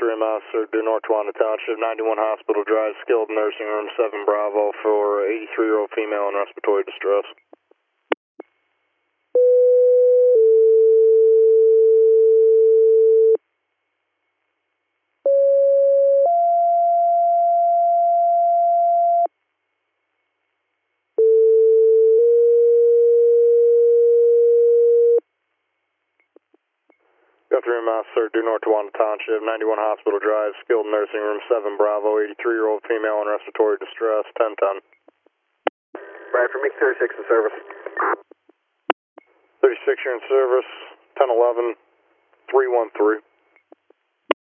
3 miles, sir, due North Tawanda Township, 91 Hospital Drive, skilled nursing room, 7 Bravo for 83-year-old female in respiratory distress. Go 3 miles, sir, due North Tawanda Township, 91 Hospital Drive, skilled nursing room, 7 Bravo, 83-year-old female in respiratory distress, 1010. Right, for MiG 36 in service. 36 here in service, 1011, 313.